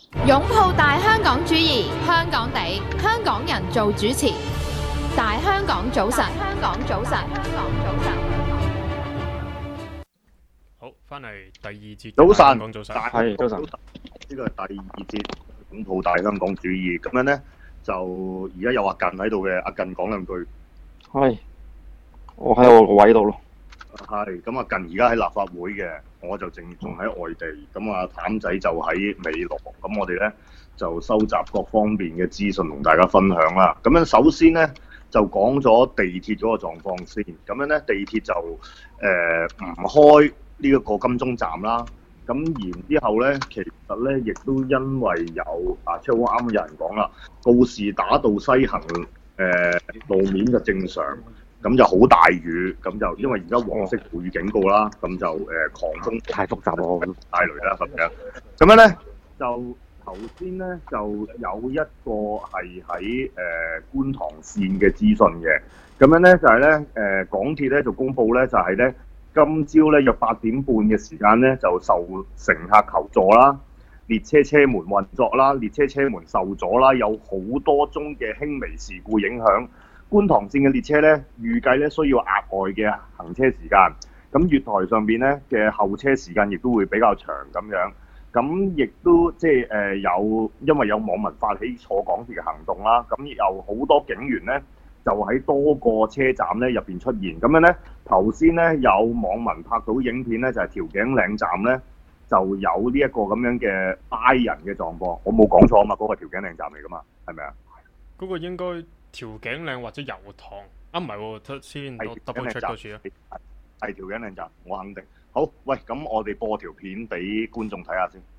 擁抱大香港主義，香港地，香港人做主持。大香港早晨，香港早晨，香港早晨。 好，翻嚟第二節。 早晨， 香港早晨， 係早晨。呢個係第二節擁抱大香港主義。咁樣咧，就而家有阿近喺度嘅，阿近講兩句。 係，我喺我個位度咯。 係，咁阿近而家喺立法會嘅，我就仲喺外地。咁啊，譚仔就喺美羅。咁我哋咧就收集各方面嘅資訊同大家分享啦。咁樣首先咧就講咗地鐵嗰個狀況先。咁樣咧地鐵就唔開呢一個金鐘站啦。咁然之後咧，其實咧亦都因為有即係啱啱有人講啦，告士打道西行路面就正常。咁就好大雨，咁就因為而家黃色暴雨警告啦，咁就狂風太複雜咯， 帶雷啦咁樣。咁樣咧就頭先咧就有一個係喺觀塘線嘅資訊嘅。咁樣咧就係咧港鐵咧就公佈咧就係咧今朝咧約8點半嘅時間咧就受乘客求助啦，列車車門運作啦，列車車門受阻啦，有好多宗嘅輕微事故影響。觀塘線嘅列車咧，預計咧需要額外嘅行車時間。咁月台上邊咧嘅候車時間亦都會比較長咁樣。咁亦都即係有，因為有網民發起坐港鐵嘅行動啦。咁有好多警員咧就喺多個車站咧入邊出現。咁樣咧頭先咧有網民拍到影片咧，就係調景嶺站咧就有呢一個咁樣嘅拉人嘅狀況。我冇講錯啊嘛，嗰個調景嶺站嚟噶嘛，係咪啊？ 嗰個應該調景嶺或者油塘啊，唔係喎，先我 double check 多次啊。 係調景嶺站，我肯定。好，喂，咁我哋播條片俾觀眾睇下先。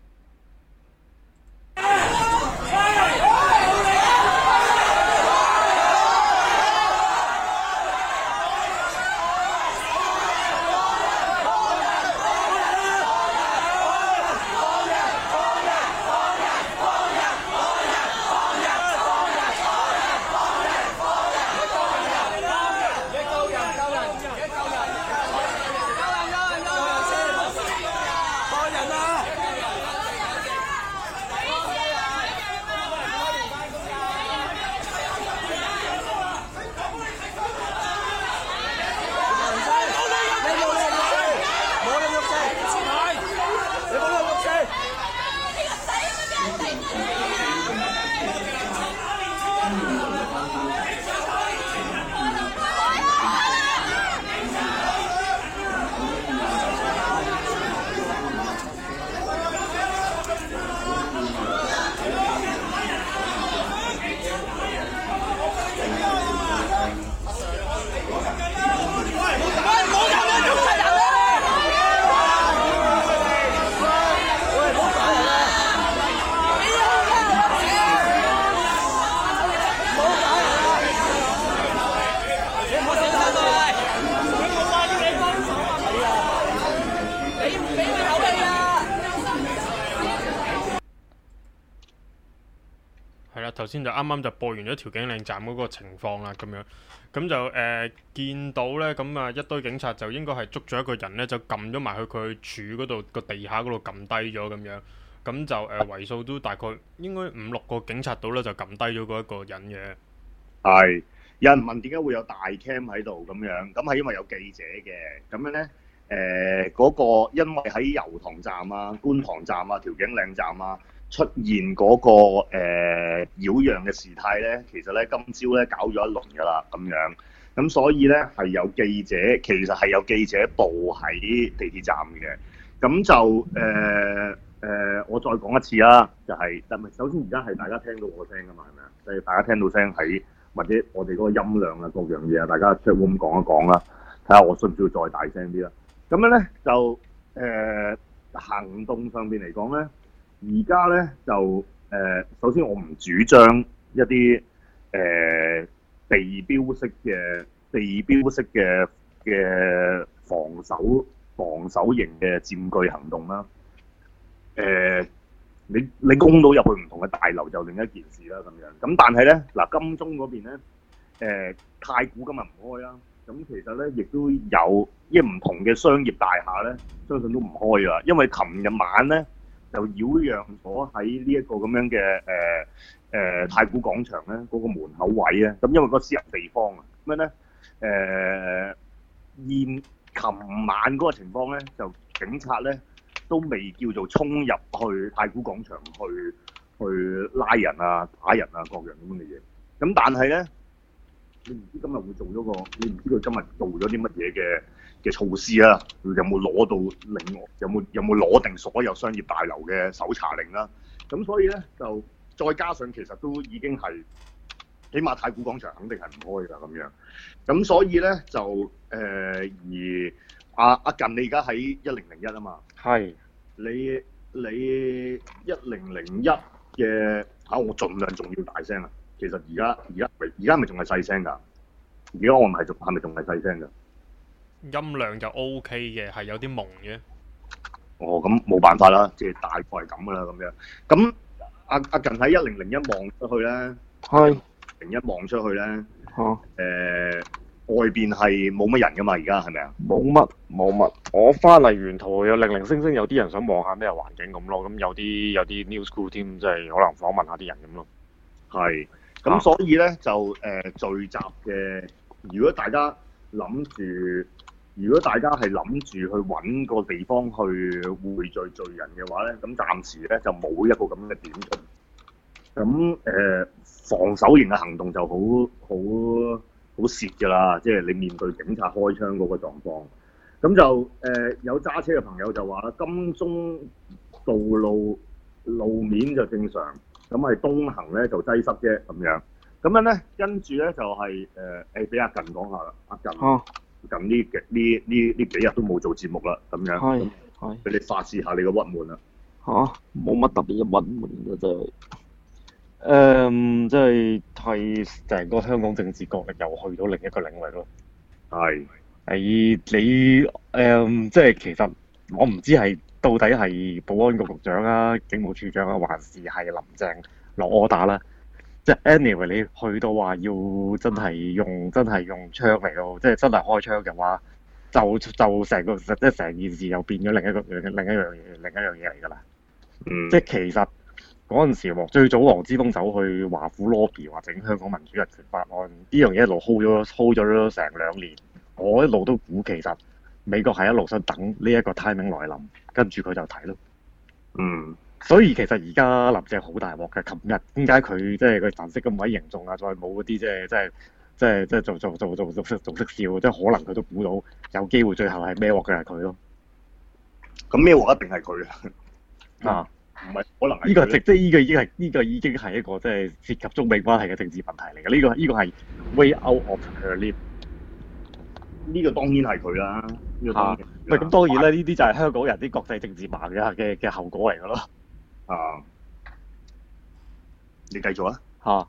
頭先就啱啱就播完咗調景嶺站嗰個情況啦，咁樣咁就見到呢，咁啊一堆警察就應該係捉咗一個人呢，就撳咗埋去佢柱嗰度個地下嗰度撳低咗咁樣，咁就為數都大概應該5-6個警察到呢，就撳低咗嗰一個人嘅。 係有人問點解會有大 cam 喺度咁樣，咁係因為有記者嘅，咁樣呢，嗰個因為喺油塘站啊、觀塘站啊、調景嶺站啊出現嗰個擾攘嘅事態咧，其實咧今朝咧搞咗一輪㗎啦，咁樣，咁所以咧係有記者，其實係有記者報喺地鐵站嘅，咁就我再講一次啦，就係首先而家係大家聽到我聲㗎嘛，係咪啊？即係大家聽到聲喺或者我哋嗰個音量啊各樣嘢啊，大家 chat room 講一講啦，睇下我需唔需要再大聲啲啦。咁樣咧就行動上邊嚟講咧。而家咧就首先我唔主張一啲地標式嘅防守型嘅佔據行動啦。你攻到入去唔同嘅大樓就另一件事啦咁樣。咁但係咧嗱，金鐘嗰邊咧太古今日唔開啦。咁其實咧亦都有唔同嘅商業大廈咧，相信都唔開啦，因為琴日晚咧。 就擾攘咗喺呢一個咁樣嘅太古廣場咧嗰個門口位咧，咁因為嗰個私人地方啊，咁樣咧琴晚嗰個情況咧，就警察咧都未叫做衝入去太古廣場去拉人啊、打人啊各樣咁嘅嘢。咁但係咧，你唔知今日會做咗個，你唔知佢今日做咗啲乜嘢嘅措施啊？佢有冇攞到有冇攞定所有商業大樓嘅搜查令啦？咁所以咧就再加上其實都已經係，起碼太古廣場肯定係唔開㗎咁樣。咁所以咧就而阿近你而家喺1001啊嘛。 係。 你1001嘅我盡量仲要大聲啊！其實而家係咪仲係細聲㗎？而家我係咪仲係細聲㗎？ 音量就 OK 嘅，係有啲朦嘅。 哦，咁冇辦法啦，即係大概係咁㗎啦，咁樣。咁阿近喺1001望出去咧， 係。 01望出去咧， 嚇。 外邊係冇乜人㗎嘛？而家係咪啊？ 冇乜。我翻嚟沿途有零星有啲人想望下咩環境咁咯，咁有啲 news crew 添，即係可能訪問下啲人咁咯。 係。咁所以咧就聚集嘅，如果大家係諗住去揾個地方去匯聚人嘅話咧，咁暫時咧就冇一個咁嘅點出。咁防守型嘅行動就好蝕㗎啦，即係你面對警察開槍嗰個狀況。咁就有揸車嘅朋友就話啦，金鐘道路面就正常，咁係東行咧就擠塞啫咁樣。咁樣咧，跟住咧就係俾阿近講下啦。阿近呢幾日都冇做節目啦，咁樣。係。俾你發泄下你個鬱悶啦。 冇乜特別嘅鬱悶嘅真係。即係成個香港政治角力又去到另一個領域咯。係。你即係其實我唔知係到底係保安局局長啊、警務處長啊，還是係林鄭落 order 啦。即係 anyway，你去到話要真係用槍嚟到，即係真係開槍嘅話，就成件事又變咗另一樣嘢嚟㗎啦。即係其實嗰陣時最早黃之鋒走去華府 lobby 話整香港民主人權法案，呢樣嘢一路 hold 咗成2年，我一路都估其實美國係一路想等呢一個 timing 來臨，跟住佢就睇咯。所以其實而家林鄭好大鑊嘅，琴日點解佢即係佢顏色咁鬼嚴重啊？再冇嗰啲即係做識笑，即係可能佢都估到有機會最後係孭鑊嘅係佢咯。 咁孭鑊一定係佢啊！唔係可能係呢個已經係一個即係涉及中美關係嘅政治問題嚟嘅。呢個係 way out of her league。 呢個當然係佢啦。 咁當然啦，呢啲就係香港人啲國際政治盲嘅後果嚟㗎咯。 你繼續啊。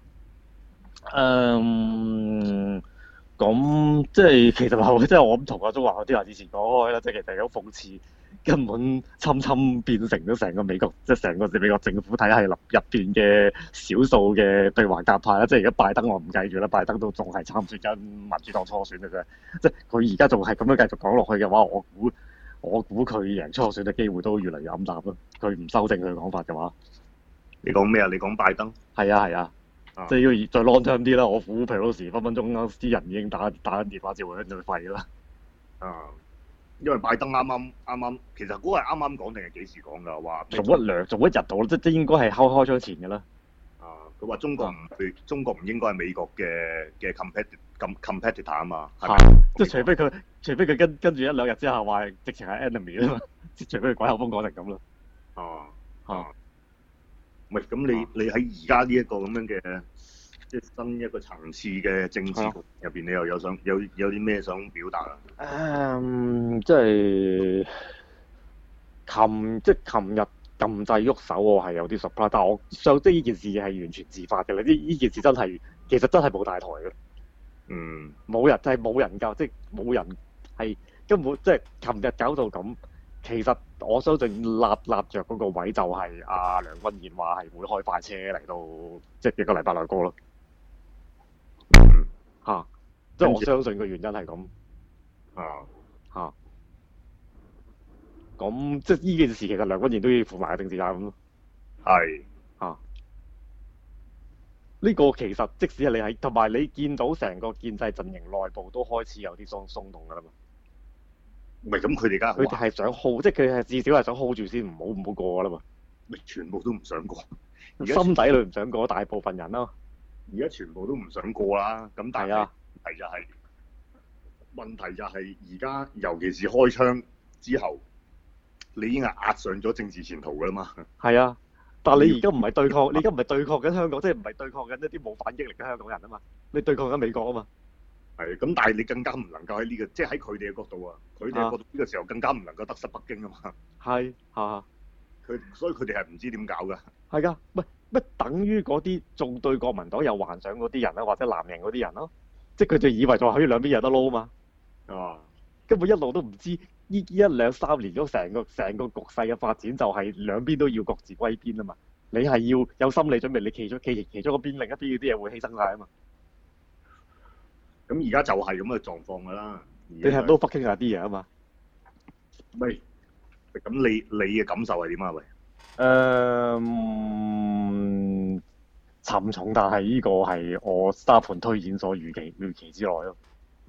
咁即係其實即係我咁同阿中華嗰啲話之前講開啦，即係其實有諷刺，根本侵變成咗成個美國，即係成個美國政府體系入邊嘅少數嘅對華鴿派啦。即係而家拜登我唔計住啦，拜登都仲係參選緊民主黨初選嘅啫。即係佢而家仲係咁樣繼續講落去嘅話，我估佢贏初選嘅機會都越嚟越暗淡咯。佢唔修正佢嘅講法嘅話， 你講咩啊？你講拜登？ 係啊。即係要再 long term 啲啦，我估 Pelosi 分分鐘啲人已經打緊電話召佢就廢啦。 因為拜登啱啱，其實嗰個係啱啱講定係幾時講㗎？話做一日到啦，即應該係開槍前㗎啦。 佢話中國唔應該係美國嘅 competitor 啊嘛。 即係除非佢跟住1、2日之後話直情係 enemy 啊嘛，除非佢鬼口風講成咁啦。 唔係咁，你喺而家呢一個咁樣嘅即係新一個層次嘅政治局入邊，你又有啲咩想表達啊？ 即係琴日禁制喐手，我係有啲 surprise，但係我想即係呢件事係完全自發嘅啦。呢件事其實真係冇大台嘅。冇人教，即係冇人係根本即係琴日搞到咁。其實我相信立着嗰個位就係阿梁君彥話係會開快車嚟到，即係1個禮拜內過咯。即係我相信個原因係咁。 咁即係呢件事其實梁君彥都要負埋政治責任咯。 係呢個其實即使係你喺同埋你見到成個建制陣營內部都開始有啲鬆動㗎啦嘛。 唔係咁佢哋而家佢哋係想 hold，即係佢係至少係想 hold 住先，唔好過㗎啦嘛。 咪全部都唔想過， 心底裏唔想過，大部分人咯。 而家全部都唔想過啦。咁但係係啊問題就係而家尤其是開槍之後，你已經係壓上咗政治前途㗎啦嘛。 係啊。但係你而家唔係對抗，你而家唔係對抗緊香港，即係唔係對抗緊一啲冇反擊力嘅香港人啊嘛？你對抗緊美國啊嘛？ 係咁，但係你更加唔能夠喺呢個，即係喺佢哋嘅角度啊，佢哋嘅角度呢個時候更加唔能夠得失北京啊嘛。 係嚇， 所以佢哋係唔知點搞㗎。 係㗎，乜等於嗰啲仲對國民黨有幻想嗰啲人啦，或者藍營嗰啲人咯，即係佢哋以為就可以兩邊有得撈啊嘛。根本一路都唔知呢1-2-3年嗰成個局勢嘅發展就係兩邊都要各自歸邊啊嘛。你係要有心理準備，你企其中一邊，另一邊嗰啲嘢會犧牲晒啊嘛。 咁而家就係咁嘅狀況㗎啦。 你係都北京下啲嘢啊嘛。 喂，咁你嘅感受係點啊？喂， 沉重，但係呢個係我沙盤推演所預期之內咯。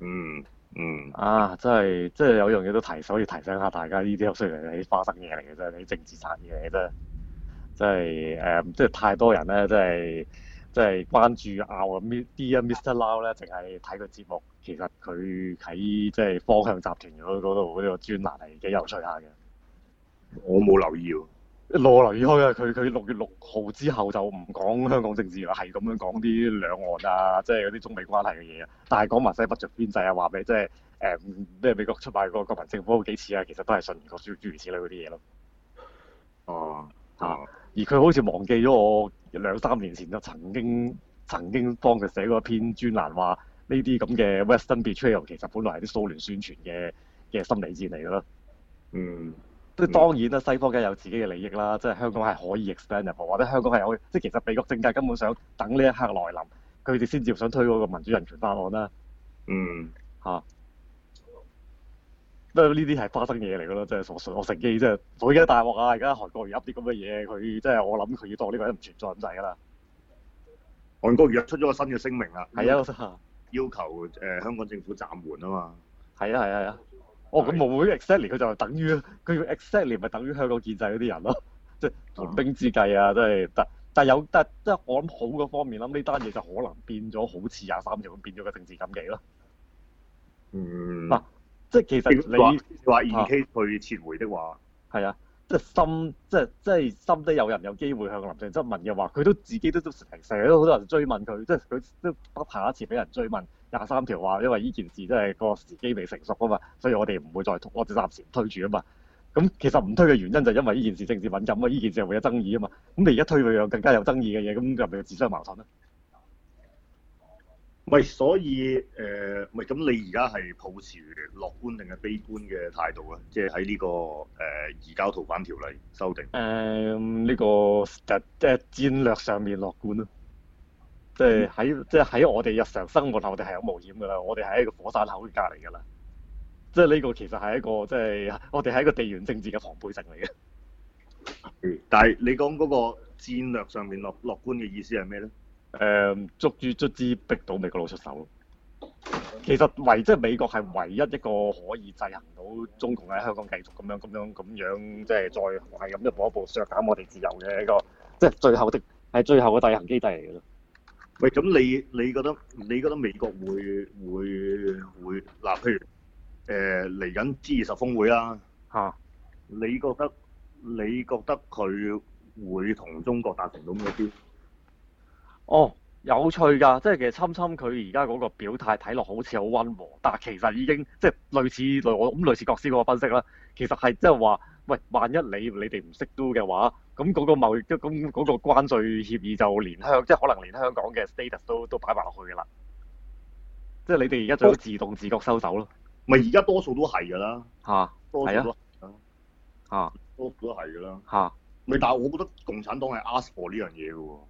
真係有樣嘢都所以提醒下大家，呢啲雖然係啲花生嘢嚟嘅啫，啲政治產嘢嚟嘅啫。即係太多人咧，即係關注啲Mr. Lau 咧，淨係睇個節目。其實佢喺即係方向集團嗰度呢個專欄係幾有趣下嘅。 我冇留意喎。 我留意開啊！佢6月6號之後就唔講香港政治啦，係咁樣講啲兩岸啊，即係嗰啲中美關係嘅嘢啊。但係講埋西北著邊際啊，話俾即係咩美國出賣個國民政府好幾次啊，其實都係信唔過諸如此類嗰啲嘢咯。而佢好似忘記咗我2-3年前就曾經幫佢寫過一篇專欄，話呢啲咁嘅 Western Betrayal 其實本來係啲蘇聯宣傳嘅心理戰嚟㗎咯。即係當然啦，西方梗係有自己嘅利益啦，即係香港係可以 expandable，或者香港係可以，即係其實美國政界根本想等呢一刻來臨，佢哋先至想推嗰個民主人權法案啦。不過呢啲係花生嘢嚟㗎咯，即係我乘機即係我而家大鑊啊！而家韓國瑜噏啲咁嘅嘢，佢即係我諗佢要當呢個人唔存在咁滯㗎啦。 韓國瑜出咗個新嘅聲明啦， 係啊， 要求香港政府暫緩啊嘛。 係啊。咁會唔會 exactly 佢就等於佢要 exactly 咪等於香港建制嗰啲人咯？即係緩兵之計啊！即係但即係我諗好嘅方面，諗呢單嘢就可能變咗好似23條咁變咗個政治禁忌咯。即係其實你話 in case 佢撤回的話， 係啊，即係心底有人有機會向林鄭質問嘅話，佢都自己都成日都好多人追問佢，即係佢都不下一次俾人追問23條話，因為呢件事真係個時機未成熟啊嘛，所以我哋唔會我哋暫時唔推住啊嘛。咁其實唔推嘅原因就係因為呢件事政治敏感啊，呢件事係會有爭議啊嘛。咁你而家推佢樣更加有爭議嘅嘢，咁就咪自相矛盾咧？ 喂，所以咁你而家係抱持樂觀定係悲觀嘅態度啊？即係喺呢個移交逃犯條例修訂。 呢個戰略上面樂觀咯，即係喺我哋日常生活，我哋係有冒險㗎啦，我哋係一個火山口隔離㗎啦。即係呢個其實係一個即係我哋係一個地緣政治嘅防備性嚟嘅。 但係你講嗰個戰略上面樂觀嘅意思係咩咧？ 卒之逼到美國佬出手咯。其實即係美國係唯一一個可以制衡到中共喺香港繼續咁樣，即係再係咁一步一步削減我哋自由嘅一個，即係最後嘅制衡機制嚟嘅咯。 喂，咁你覺得美國會嗱，譬如嚟緊 G20峰會啦，你覺得佢會同中國達成到咩標？ 有趣㗎，即係其實侵佢而家嗰個表態睇落好似好溫和，但係其實已經即係類似國師嗰個分析啦。其實係即係話，喂，萬一你哋唔識 do 嘅話，咁嗰個貿易咁嗰個關稅協議就即係可能連香港嘅 status 都擺埋落去㗎啦。即係你哋而家最好自動自覺收手咯。 咪而家多數都係㗎啦。多數都係啊。 多數都係㗎啦。咪但係我覺得共產黨係 ask for 呢樣嘢㗎喎。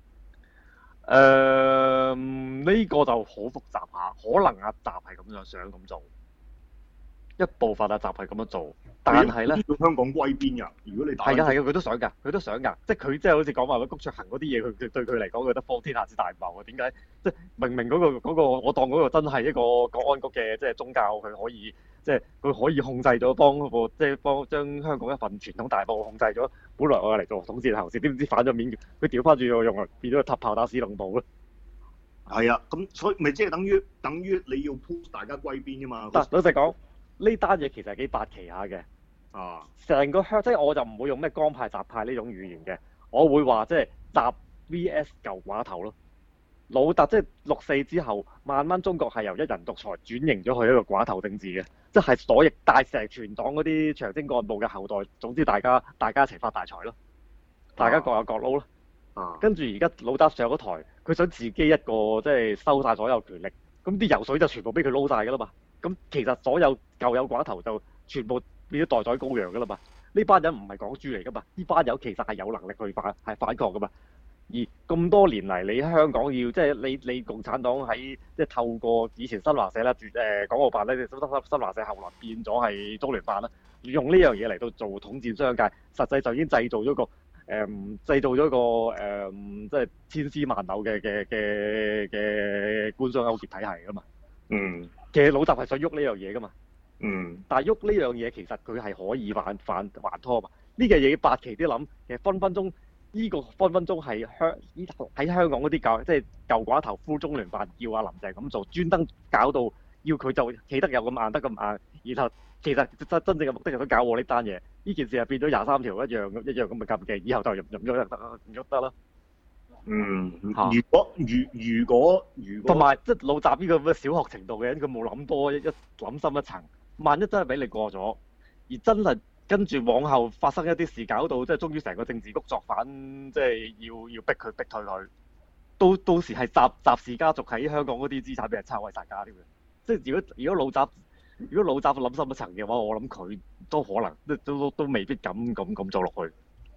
呢個就好複雜下，可能阿習係咁樣想咁做， 一部分阿習係咁樣做，但係咧要香港歸邊㗎？如果你打係㗎，佢都想㗎，即係佢即係好似講話谷卓行嗰啲嘢，佢對佢嚟講，佢覺得方天下之大謬啊！點解即係明明嗰個我當嗰個真係一個國安局嘅即係宗教，佢可以即係佢可以控制咗幫將香港一份傳統大報控制咗，本來我嚟做統戰喉舌，點知反咗面，佢調翻轉又用變咗個塔炮打屎龍部咯。 係啊，咁所以咪即係等於你要 push 大家歸邊㗎嘛？ 但老實講，呢單嘢其實係幾八奇下嘅。 啊！ 成個即係我就唔會用咩江派習派呢種語言嘅，我會話即係習 V.S 舊寡頭咯。老習即係6.4之後，慢慢中國係由一人獨裁轉型咗去一個寡頭政治嘅，即係左翼大石全黨嗰啲長征幹部嘅後代。總之大家一齊發大財咯，大家各有各撈咯。跟住而家老習上咗台，佢想自己一個即係收晒所有權力，咁啲油水就全部俾佢撈晒㗎啦嘛。咁其實所有舊有寡頭就全部變咗代宰羔羊㗎啦嘛！呢班人唔係港豬嚟㗎嘛，呢班友其實係有能力去反抗㗎嘛。而咁多年嚟，你香港要即係你共產黨喺即係透過以前新華社啦、港澳辦咧，新華社後來變咗係中聯辦啦，用呢樣嘢嚟到做統戰商界，實際上已經製造咗個即係千絲萬縷嘅官商勾結體系㗎嘛。其實老習係想喐呢樣嘢㗎嘛。但係喐呢樣嘢其實佢係可以還拖嘛？呢個嘢八奇啲諗，其實分分鐘係喺香港嗰啲即係舊寡頭呼中聯辦叫阿林鄭咁做，專登搞到要佢就企得又咁硬得咁硬，然後其實真正嘅目的係想搞我呢單嘢。呢件事係變咗23條一樣咁嘅禁忌，以後就唔喐得啦。如果同埋即係老習呢個小學程度嘅人，佢冇諗多一諗深一層。萬一真係俾你過咗，而真係跟住往後發生一啲事，搞到即係終於成個政治局作反，即係要逼退佢，到時係習氏家族喺香港嗰啲資產俾人抄為曬家添嘅。即係如果老習諗深一層嘅話，我諗佢都可能都未必敢咁做落去。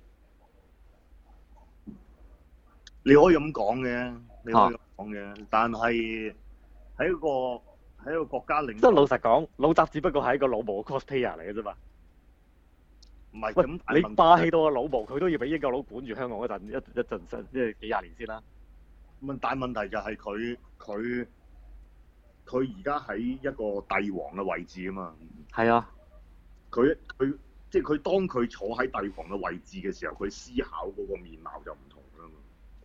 你可以咁講嘅，但係喺一個國家領， 即係老實講，老習只不過係一個老毛 cosplayer 嚟嘅啫嘛。 唔係咁， 你霸氣到個老毛，佢都要俾英國佬管住香港一陣，即係幾廿年先啦。 但問題就係佢而家喺一個帝王嘅位置啊嘛。係啊。佢即係佢當佢坐喺帝王嘅位置嘅時候，佢思考嗰個面貌就唔同啦嘛。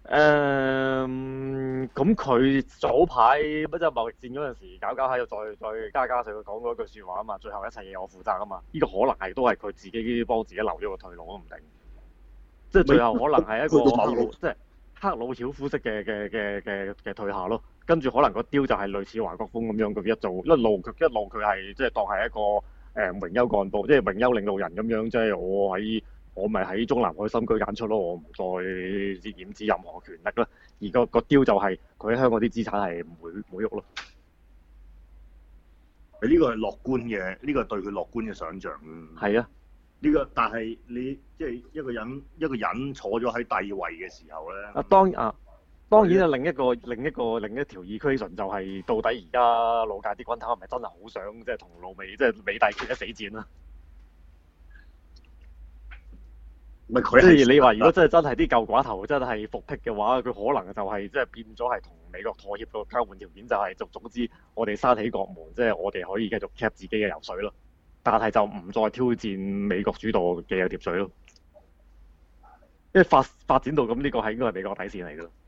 咁佢早排即係貿易戰嗰陣時搞下又再加上佢講嗰句説話啊嘛，最後一切嘢我負責啊嘛，呢個可能都係佢自己幫自己留咗個退路都唔定，即係最後可能係一個即係赫魯曉夫式嘅退下咯，跟住可能個雕就係類似華國鋒咁樣，佢一路佢係即係當係一個榮休幹部，即係榮休領導人咁樣，即係我咪喺中南海深居簡出咯，我唔再染指任何權力啦。而個雕就係佢喺香港啲資產係唔會喐咯。 呢個係樂觀嘅，呢個係對佢樂觀嘅想像。 係啊， 但係你即係一個人坐咗喺帝位嘅時候咧。 當然另一條 equation 就係到底而家老界啲軍頭係咪真係好想即係同美帝決一死戰啦？即係你話，如果真係啲舊寡頭真係復辟嘅話，佢可能就係即係變咗係同美國妥協個交換條件，就係總之我哋閂起國門，即係我哋可以繼續 cap 自己嘅油水咯。但係就唔再挑戰美國主導嘅有碟水咯。因為發展到咁，呢個係應該係美國底線嚟㗎咯。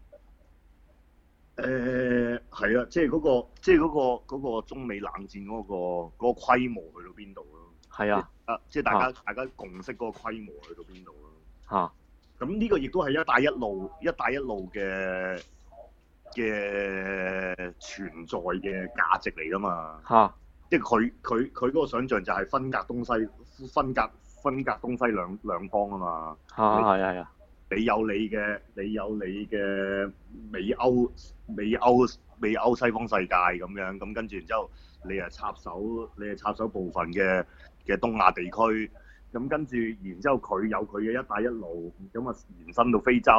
係啊，即係嗰個中美冷戰嗰個規模去到邊度咯？ 係啊， 即係大家共識嗰個規模去到邊度咯？咁呢個亦都係一帶一路嘅存在嘅價值嚟㗎嘛？即係佢嗰個想像就係分隔東西兩方啊嘛。係啊。你有你嘅美歐西方世界咁樣，咁跟住然之後你係插手部分嘅東亞地區，咁跟住然之後佢有佢嘅一帶一路，咁啊延伸到非洲，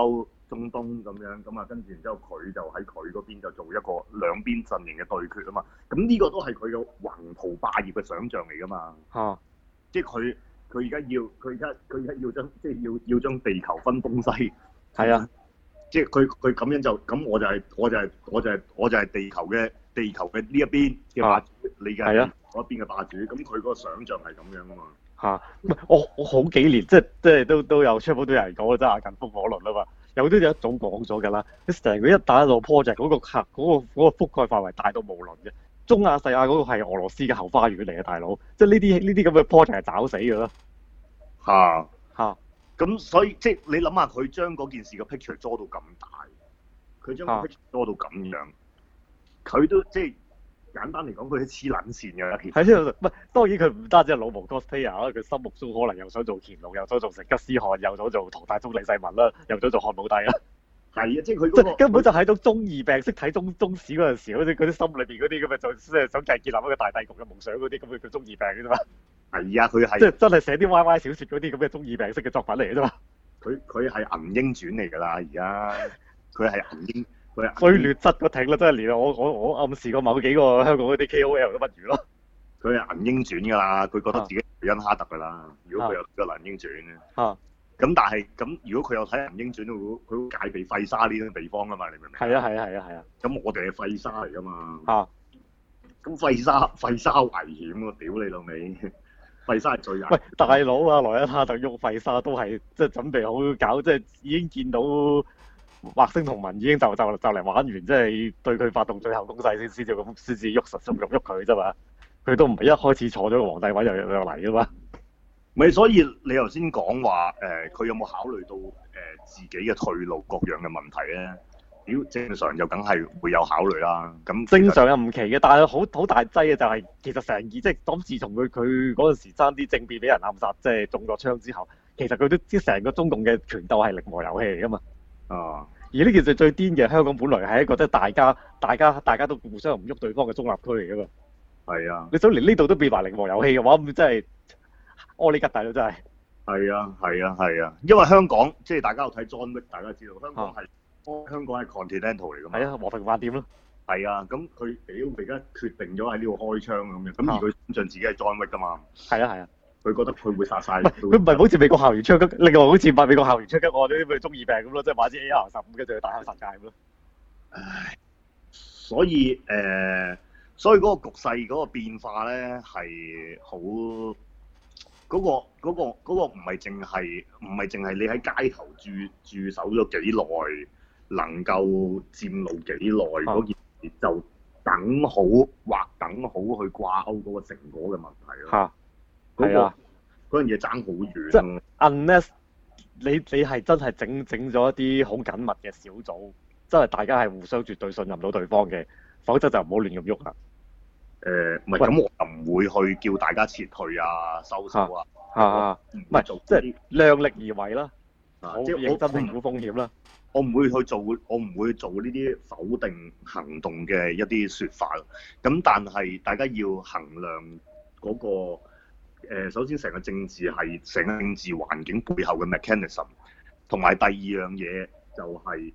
中東咁樣，咁啊跟住然之後佢就喺佢嗰邊就做一個兩邊陣營嘅對決啊嘛。咁呢個都係佢嘅宏圖霸業嘅想像嚟㗎嘛。即係佢而家要將即係要將地球分東西。 係啊。 即係佢咁樣就咁我就係地球嘅呢一邊嘅霸主，你嘅係嗰一邊嘅霸主。咁佢嗰個想像係咁樣㗎嘛。 唔係我好幾年即係都有出 h 都有人講，即係阿近風火輪啊嘛。有啲就一早講咗㗎啦。你成個一帶一路 project 嗰個覆蓋範圍大到無倫嘅。中亞細亞嗰個係俄羅斯嘅後花園嚟嘅大佬，即係呢啲咁嘅 project 係找死㗎啦。 咁所以即係你諗下，佢將嗰件事嘅 picture 捉到咁大，佢將個 picture 捉到咁樣，佢都即係簡單嚟講，佢都黐撚線嘅。 係先，唔係當然佢唔單止係老毛 cosplayer 啦，佢心目中可能又想做乾隆，又想做成吉思汗，又想做唐太宗李世民啦，又想做漢武帝啦。 係啊，即係佢嗰個根本就喺到中二病識睇中史嗰陣時，好似嗰啲心裏邊嗰啲咁嘅，就即係想建立一個大帝國嘅夢想嗰啲，咁佢叫中二病嘅啫嘛。 係啊，佢係即係真係寫啲 YY 小説嗰啲咁嘅中二病式嘅作品嚟嘅啫嘛。 佢係銀鷹傳嚟㗎啦，而家佢係銀鷹， 衰劣質個挺啦，真係連我暗示過某幾個香港嗰啲 KOL 都不如咯。 佢係銀鷹傳㗎啦，佢覺得自己係恩哈特㗎啦。如果佢有個銀鷹傳咧，咁但係咁，如果佢有睇銀鷹傳，佢會戒備廢沙呢啲地方㗎嘛？你明唔明？係啊。 咁我哋係廢沙嚟㗎嘛？咁廢沙危險喎！屌你老味！廢沙係最危險。喂， 大佬啊，萊恩哈特用廢沙都係即係準備好搞，即係已經見到惑星同盟已經就嚟玩完，即係對佢發動最後攻勢先至喐佢啫嘛。佢都唔係一開始坐咗個皇帝位就嚟噶嘛。 咪所以你頭先講話佢有冇考慮到自己嘅退路各樣嘅問題咧？屌，正常就梗係會有考慮啦。咁正常又唔奇嘅，但係好大劑嘅就係其實成即係當自從佢嗰陣時爭啲政變俾人暗殺，即係中咗槍之後，其實佢都知成個中共嘅權鬥係零和遊戲嚟噶嘛。而呢件事最癲嘅，香港本來係一個即係大家都互相唔喐對方嘅中立區嚟噶嘛。 係啊。 你想連呢度都變埋零和遊戲嘅話，咁真係屙你吉大佬真係。 係啊，因為香港即係大家有睇 John Wick，大家知道香港係 continental 嚟㗎嘛。 係啊，和平飯店咯。 係啊，咁佢而家決定咗喺呢度開槍咁樣，咁而佢相信自己係 John Wick 㗎嘛。係啊。 佢覺得佢會殺晒。 佢唔係好似美國校園槍擊，另外好似美國校園槍擊案啲咁中二病咁咯，即係買支 AR-15跟住去大開殺戒咁咯。 唉，所以嗰個局勢嗰個變化咧係好嗰個唔係淨係你喺街頭駐守咗幾耐，能夠佔路幾耐嗰件事就等好去掛鈎嗰個成果嘅問題咯。嗰樣嘢爭好遠。 即係 unless 你係真係整咗一啲好緊密嘅小組，真係大家係互相絕對信任到對方嘅，否則就唔好亂咁喐啦。 唔係咁，我又唔會去叫大家撤退啊、收手啊。 唔係即係量力而為啦，即係認真評估風險啦。 我唔會做呢啲否定行動嘅一啲説法。咁但係大家要衡量嗰個。首先成個政治環境背後嘅 mechanism， 同埋第二樣嘢就係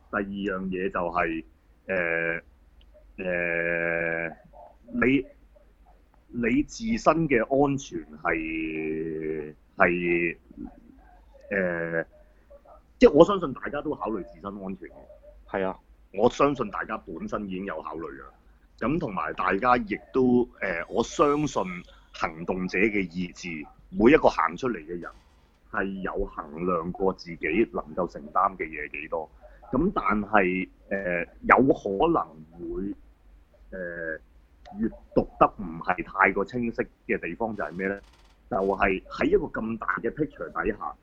你自身嘅安全即係我相信大家都考慮自身安全嘅。係啊，我相信大家本身已經有考慮㗎。咁同埋大家亦都我相信。行動者嘅意志，每一個行出嚟嘅人係有衡量過自己能夠承擔嘅嘢幾多。咁但係有可能會閱讀得唔係太過清晰嘅地方就係咩咧？就係喺一個咁大嘅 picture 底下，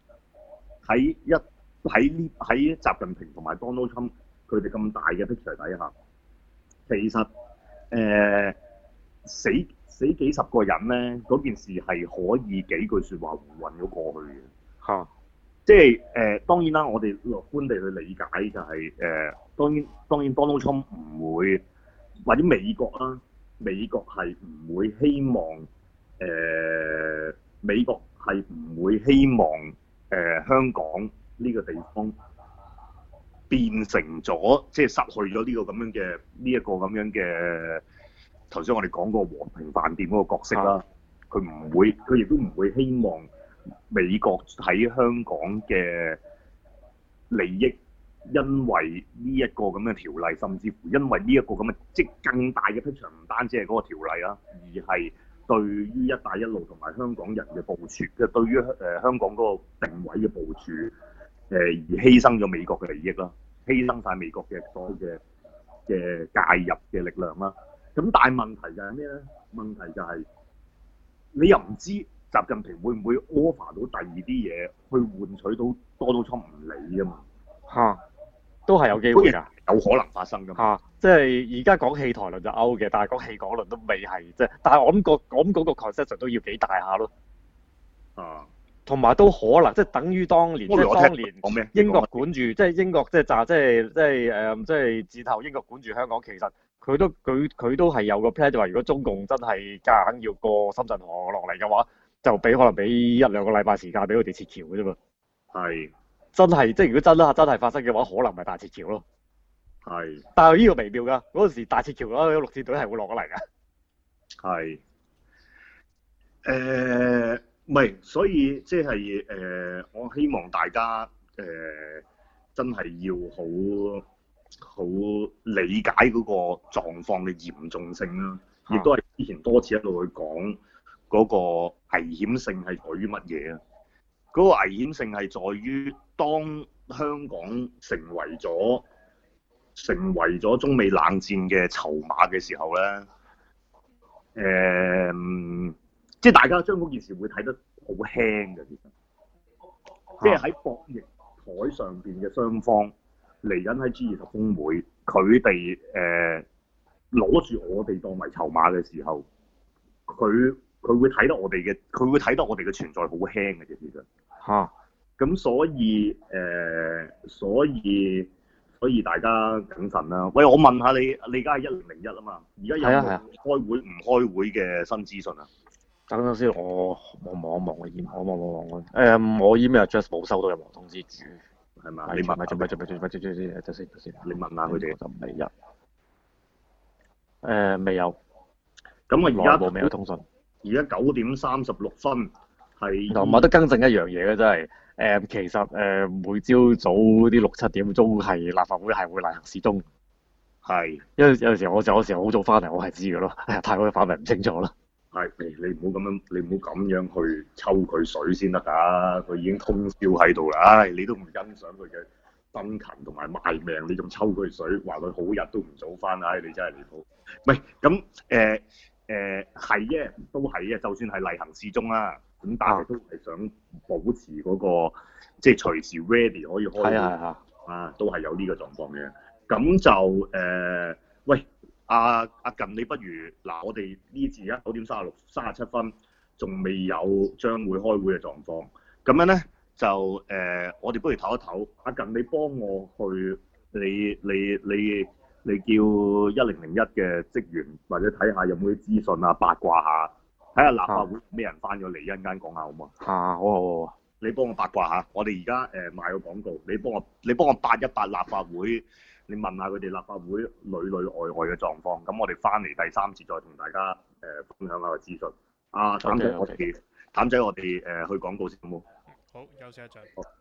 喺習近平同埋 Donald Trump 佢哋咁大嘅 picture 底下，其實死幾十個人咧，嗰件事係可以幾句説話混咗過去嘅。即係當然啦，我哋樂觀地去理解就係當然 Donald Trump 唔會，或者美國啦，美國係唔會希望香港呢個地方變成咗即係失去咗呢個咁樣嘅呢一個咁樣嘅頭先我哋講過和平飯店嗰個角色啦。佢唔會，佢亦都唔會希望美國喺香港嘅利益，因為呢一個咁嘅條例，甚至乎因為呢一個咁嘅即係更大嘅 picture，唔單止係嗰個條例啦，而係對於一帶一路同埋香港人嘅部署，即係對於香港嗰個定位嘅部署，而犧牲咗美國嘅利益啦，犧牲晒美國嘅所有嘅介入嘅力量啦。咁但係問題就係咩咧？問題就係你又唔知習近平會唔會 offer 到第二啲嘢去換取到多到出唔理啊嘛？ 嚇，都係有機會㗎， 有可能發生㗎嘛？ 即係而家講棄台論就 out 嘅，但係講棄港論都未係即係，但係我諗嗰個 concept 都要幾大下咯。同埋都可能即係等於當年，即係當年英國管住，即係英國即係戰後英國管住香港，其實佢都係有個 plan，就話如果中共真係夾硬要過深圳河落嚟嘅話，就可能俾1-2個禮拜時間俾佢哋撤僑嘅啫嘛。 係。真係即係如果真係發生嘅話，可能咪大撤僑咯。 係。 但係呢個微妙㗎，嗰陣時大撤僑嗰個陸戰隊係會落咗嚟㗎。 係。唔係，所以即係我希望大家真係要好理解嗰個狀況嘅嚴重性啦，亦都係之前多次一路去講嗰個危險性係在於乜嘢啊？嗰個危險性係在於當香港成為咗中美冷戰嘅籌碼嘅時候咧，即係大家將嗰件事會睇得好輕嘅，其實，即係喺博弈台上邊嘅雙方嚟緊喺 G20峰會，佢哋攞住我哋當為籌碼嘅時候，佢會睇得我哋嘅存在好輕嘅啫，其實。咁所以大家謹慎啦。喂，我問下你而家係1001啊嘛？而家有冇開會唔開會嘅新資訊啊？ 等陣先，我望一望個 email，我 email address 冇收到任何通知住， 係嘛？你問下咪先， 你問下佢哋。 就未有。 咁我而家冇通訊。 而家9點36分係。 同埋都更正一樣嘢嘅，真係其實每朝早啲6-7點鐘係立法會係會例行時鐘。係。因為有時我好早翻嚟，我係知嘅咯。太過範圍唔清楚啦。 係，你唔好咁樣去抽佢水先得㗎，佢已經通宵喺度啦。你都唔欣賞佢嘅辛勤同埋賣命，你仲抽佢水，話佢好日都唔早翻，你真係離譜。唔係咁係嘅，都係嘅，就算係例行時鐘啦，咁但係都係想保持嗰個即係隨時 ready 可以開會，都係有呢個狀況嘅。咁就喂。阿近，你不如嗱，我哋呢次而家9點37分，仲未有將會開會嘅狀況。咁樣咧就我哋不如唞一唞。阿近，你幫我去，你叫1001嘅職員，或者睇下有冇啲資訊啊，八卦下，睇下立法會咩人翻咗嚟，一陣間講下好嘛？好。你幫我八卦下，我哋而家賣個廣告，你幫我八一八立法會。你問下佢哋立法會裏外嘅狀況，咁我哋翻嚟第3節再同大家分享下個資訊。譚仔，我哋去廣告先好冇？ 好，休息一陣。